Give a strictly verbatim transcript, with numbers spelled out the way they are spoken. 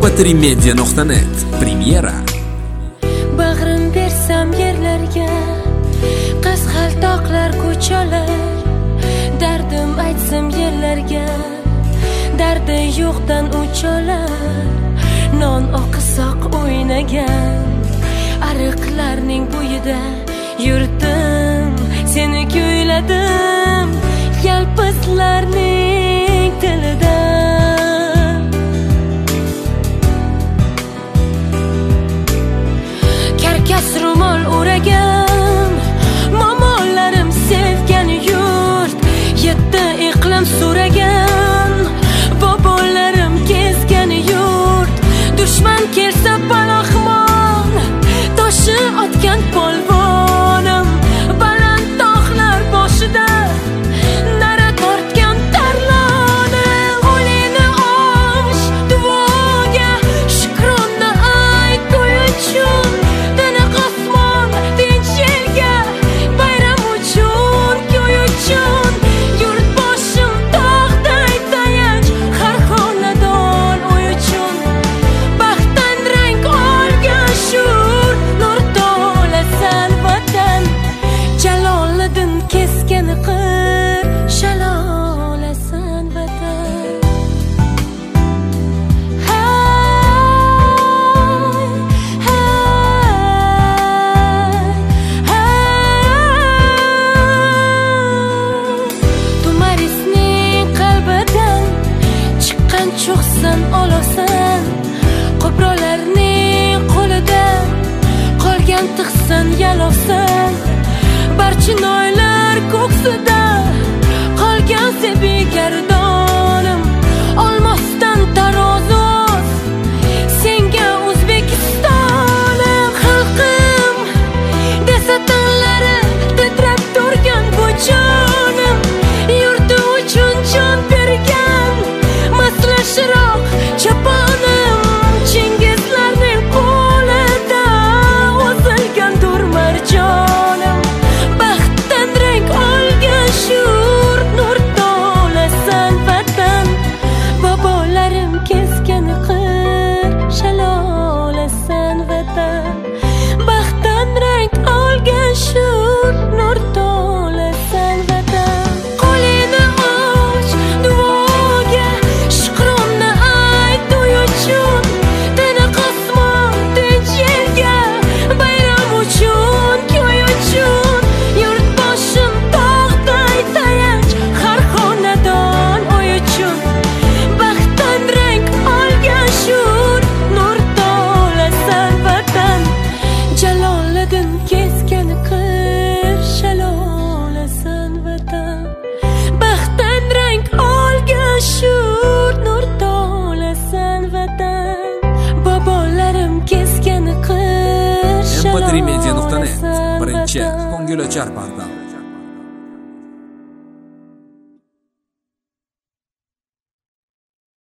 em p tri media nuqta net Premyera. Bag'rim bersam yerlarga, qizg'aldoqlar ko'chalar, dardim aytsam yerlarga, dardi yo'qdan uchalar. Non oqisoq o'ynagan ariqlarning bo'yida yurdim, seni kuyladim yalpizlarning tilida. Karkas ro'mol o'ragan momollarim sevgan yurt, yetti iqlim so'ragan bobolarim kezgan yurt. Dushman kelsa panohmon, toshi otgan polvonim, baland tog'lar boshida nara tortgan tarlonim. Qo'lingni och, duoga shukrona ayt to'y uchun, tiniq osmon, tinch elga, bayram uchun, ko'y uchun. Yurt boshim tog'day tayanch, har xonadon uy uchun. Baxtdan rang olgan shur, nur to'lasan vatan. Jaloliddin kesgan qir, shalolasan vatan. Hay, hay, hay. Tumarisning qalbidan chiqqan cho'qsan olasan, qo'brolarning qo'lida qolgan tig'san yalovsan. Barchinoylar ko'ksida qolgan sebi gardonim, olmosdan tarozi senga O'zbekistonim. Xalqim desa tanlari titrab turgan bu jonim, yurti uchun jon bergan maslashroq choponim. Chingizlarning qo'lida o'zilgandur marjonim. Baxtdan rang olgan shur, nur to'lasan vatan. Bobolarim kesgan qir, shalolasan vatan. Baxtdan rang olgan shur, nur to'lasan vatan. Qo'lingni och, duoga shukrona ayt to'y uchun, tiniq osmon, tinch elga, bayram uchun, ko'y uchun. Yurt boshim tog'day tayanch, har xonadon uy uchun. Baxtdan rang olgan shur, nur to'lasan vatan. Jaloliddin kesgan qir, shalolasan vatan. Baxtdan rang olgan shur, nur to'lasan vatan. Bobolarim kesgan qir, m p tri media nuqta net shalolasan birinchi vatan. ko'ngilochar portal.